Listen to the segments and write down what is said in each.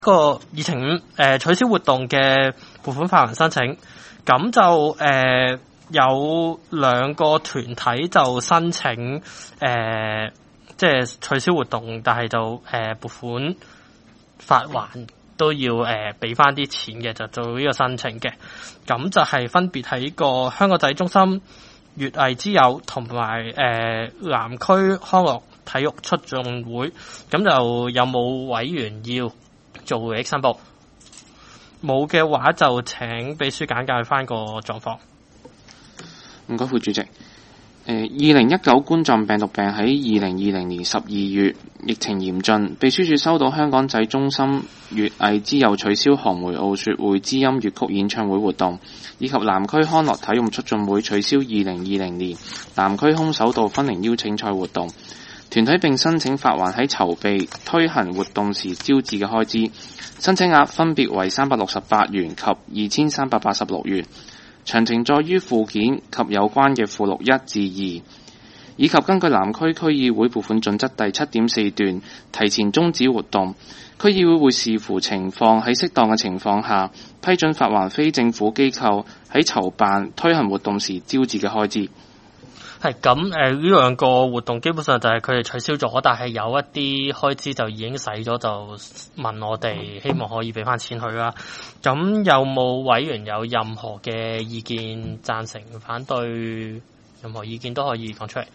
個議程取消活動嘅撥款發還申請，咁就有兩個團體就申請即係取消活動，但係就撥款發還都要俾翻啲錢嘅，就做呢個申請嘅。咁就係分別喺個香港仔中心、粵藝之友同埋南區康樂體育促進會。咁就有冇委員要做回憶申報？冇嘅話就請秘書簡介翻個狀況。 唔該，副主席。2019冠狀病毒病喺2020年12月疫情嚴峻，秘書處收到香港仔中心粵藝之友取消韓梅奧雪會知音粵曲演唱會活動，以及南區康樂體育促進會取消2020年南區空手道分齡邀請賽活動。團體並申請發還喺籌備推行活動時招致嘅開支，申請額分別為368元及2386元。詳情載於附件及有關嘅附錄1至2，以及根據南區區議會撥款準則第 7.4 段提前終止活動。區議會會視乎情況，喺適當嘅情況下批准發還非政府機構喺籌辦推行活動時招致嘅開支。 係咁呢兩個活動基本上就係佢哋取消咗，但係有一啲開支就已經使咗，就問我哋希望可以俾翻錢佢啦。咁有冇委員有任何嘅意見，贊成、反對？任何意見都可以講出嚟。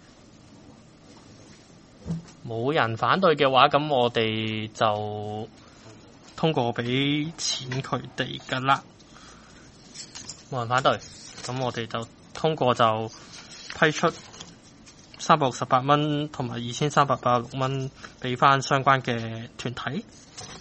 冇人反對嘅話，咁我哋就通過俾錢佢哋噶啦。冇人反對，咁我哋就通過就批出368蚊同埋2386蚊俾翻相關嘅團體。